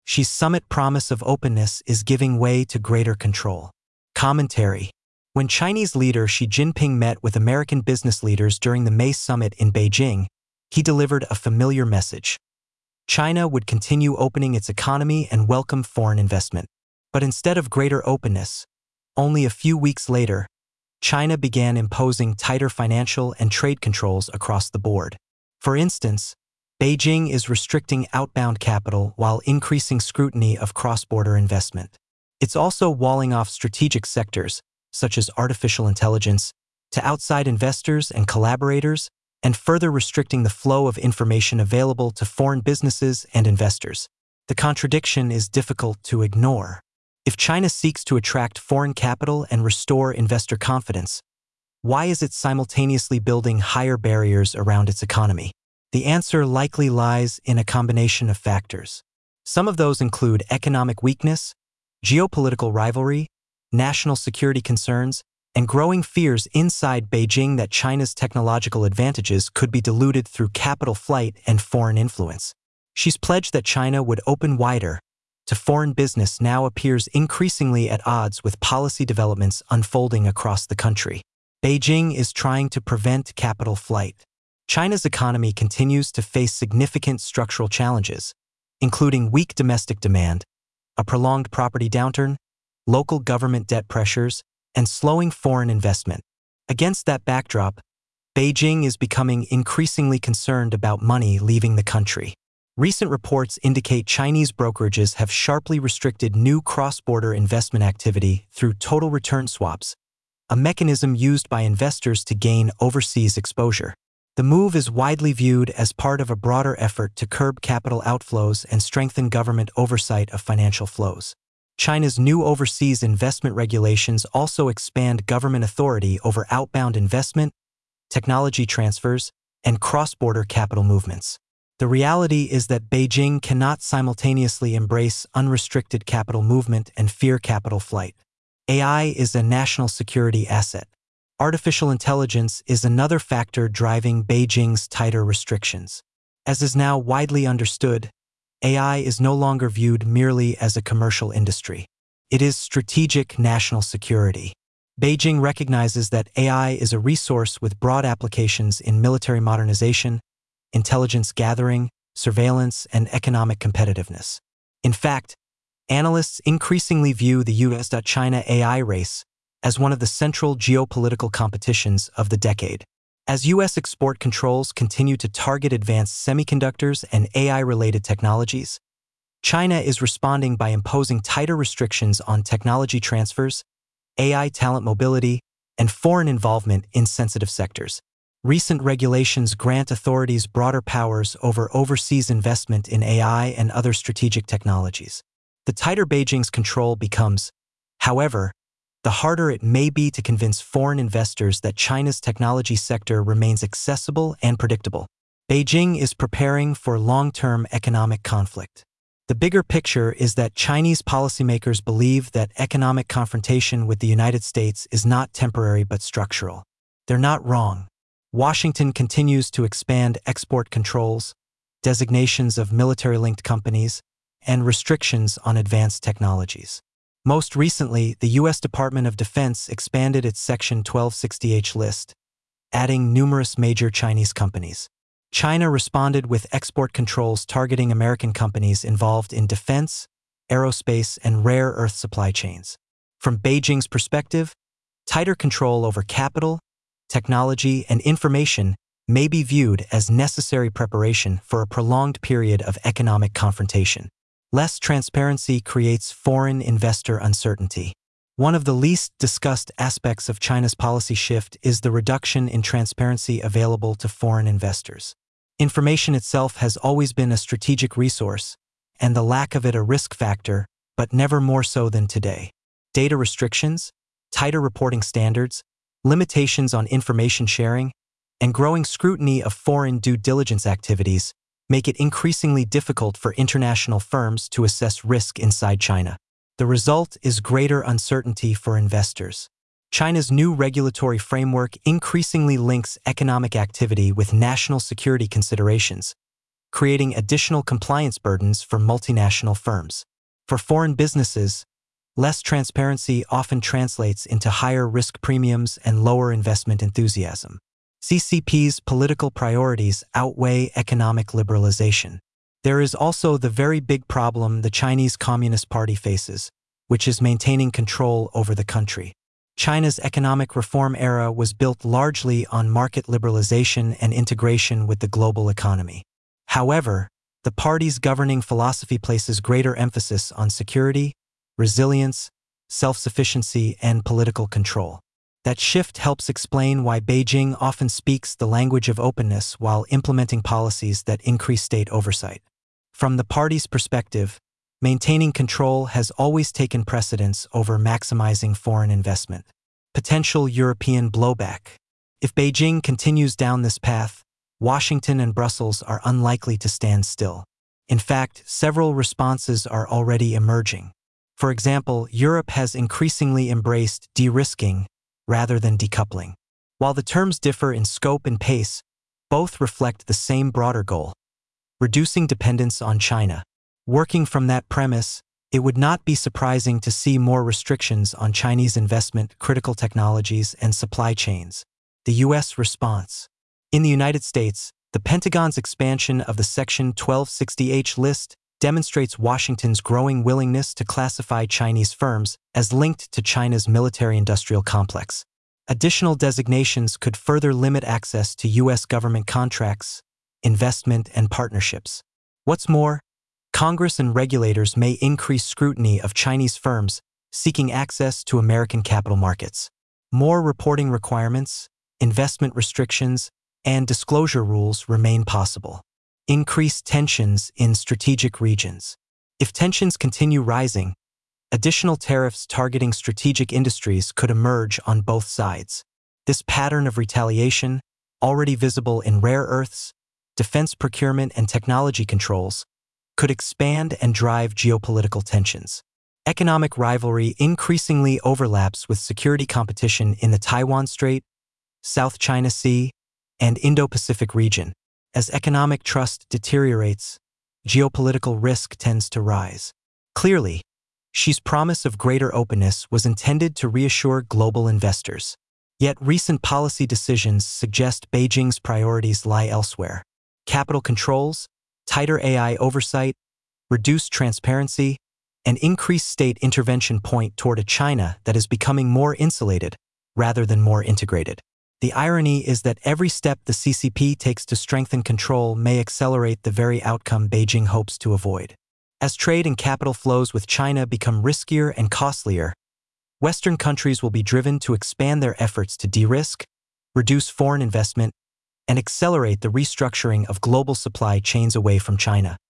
Xi's summit promise of openness is giving way to greater control. Commentary. When Chinese leader Xi Jinping met with American business leaders during the May summit in Beijing, he delivered a familiar message. China would continue opening its economy and welcome foreign investment. But instead of greater openness, only a few weeks later, China began imposing tighter financial and trade controls across the board. For instance, Beijing is restricting outbound capital while increasing scrutiny of cross-border investment. It's also walling off strategic sectors, such as artificial intelligence, to outside investors and collaborators, and further restricting the flow of information available to foreign businesses and investors. The contradiction is difficult to ignore. If China seeks to attract foreign capital and restore investor confidence, why is it simultaneously building higher barriers around its economy? The answer likely lies in a combination of factors. Some of those include economic weakness, geopolitical rivalry, national security concerns, and growing fears inside Beijing that China's technological advantages could be diluted through capital flight and foreign influence. Xi's pledge that China would open wider to foreign business now appears increasingly at odds with policy developments unfolding across the country. Beijing is trying to prevent capital flight. China's economy continues to face significant structural challenges, including weak domestic demand, a prolonged property downturn, local government debt pressures, and slowing foreign investment. Against that backdrop, Beijing is becoming increasingly concerned about money leaving the country. Recent reports indicate Chinese brokerages have sharply restricted new cross-border investment activity through total return swaps, a mechanism used by investors to gain overseas exposure. The move is widely viewed as part of a broader effort to curb capital outflows and strengthen government oversight of financial flows. China's new overseas investment regulations also expand government authority over outbound investment, technology transfers, and cross-border capital movements. The reality is that Beijing cannot simultaneously embrace unrestricted capital movement and fear capital flight. AI is a national security asset. Artificial intelligence is another factor driving Beijing's tighter restrictions. As is now widely understood, AI is no longer viewed merely as a commercial industry. It is strategic national security. Beijing recognizes that AI is a resource with broad applications in military modernization, intelligence gathering, surveillance, and economic competitiveness. In fact, analysts increasingly view the US-China AI race as one of the central geopolitical competitions of the decade. As U.S. export controls continue to target advanced semiconductors and AI-related technologies, China is responding by imposing tighter restrictions on technology transfers, AI talent mobility, and foreign involvement in sensitive sectors. Recent regulations grant authorities broader powers over overseas investment in AI and other strategic technologies. The tighter Beijing's control becomes, however, the harder it may be to convince foreign investors that China's technology sector remains accessible and predictable. Beijing is preparing for long-term economic conflict. The bigger picture is that Chinese policymakers believe that economic confrontation with the United States is not temporary but structural. They're not wrong. Washington continues to expand export controls, designations of military-linked companies, and restrictions on advanced technologies. Most recently, the U.S. Department of Defense expanded its Section 1260H list, adding numerous major Chinese companies. China responded with export controls targeting American companies involved in defense, aerospace, and rare earth supply chains. From Beijing's perspective, tighter control over capital, technology, and information may be viewed as necessary preparation for a prolonged period of economic confrontation. Less transparency creates foreign investor uncertainty. One of the least discussed aspects of China's policy shift is the reduction in transparency available to foreign investors. Information itself has always been a strategic resource, and the lack of it a risk factor, but never more so than today. Data restrictions, tighter reporting standards, limitations on information sharing, and growing scrutiny of foreign due diligence activities make it increasingly difficult for international firms to assess risk inside China. The result is greater uncertainty for investors. China's new regulatory framework increasingly links economic activity with national security considerations, creating additional compliance burdens for multinational firms. For foreign businesses, less transparency often translates into higher risk premiums and lower investment enthusiasm. CCP's political priorities outweigh economic liberalization. There is also the very big problem the Chinese Communist Party faces, which is maintaining control over the country. China's economic reform era was built largely on market liberalization and integration with the global economy. However, the party's governing philosophy places greater emphasis on security, resilience, self-sufficiency, and political control. That shift helps explain why Beijing often speaks the language of openness while implementing policies that increase state oversight. From the party's perspective, maintaining control has always taken precedence over maximizing foreign investment. Potential European blowback. If Beijing continues down this path, Washington and Brussels are unlikely to stand still. In fact, several responses are already emerging. For example, Europe has increasingly embraced de-risking rather than decoupling. While the terms differ in scope and pace, both reflect the same broader goal: reducing dependence on China. Working from that premise, it would not be surprising to see more restrictions on Chinese investment, critical technologies, and supply chains. The U.S. response. In the United States, the Pentagon's expansion of the Section 1260H list demonstrates Washington's growing willingness to classify Chinese firms as linked to China's military-industrial complex. Additional designations could further limit access to U.S. government contracts, investment, and partnerships. What's more, Congress and regulators may increase scrutiny of Chinese firms seeking access to American capital markets. More reporting requirements, investment restrictions, and disclosure rules remain possible. Increased tensions in strategic regions. If tensions continue rising, additional tariffs targeting strategic industries could emerge on both sides. This pattern of retaliation, already visible in rare earths, defense procurement, and technology controls, could expand and drive geopolitical tensions. Economic rivalry increasingly overlaps with security competition in the Taiwan Strait, South China Sea, and Indo-Pacific region. As economic trust deteriorates, geopolitical risk tends to rise. Clearly, Xi's promise of greater openness was intended to reassure global investors. Yet recent policy decisions suggest Beijing's priorities lie elsewhere. Capital controls, tighter AI oversight, reduced transparency, and increased state intervention point toward a China that is becoming more insulated rather than more integrated. The irony is that every step the CCP takes to strengthen control may accelerate the very outcome Beijing hopes to avoid. As trade and capital flows with China become riskier and costlier, Western countries will be driven to expand their efforts to de-risk, reduce foreign investment, and accelerate the restructuring of global supply chains away from China.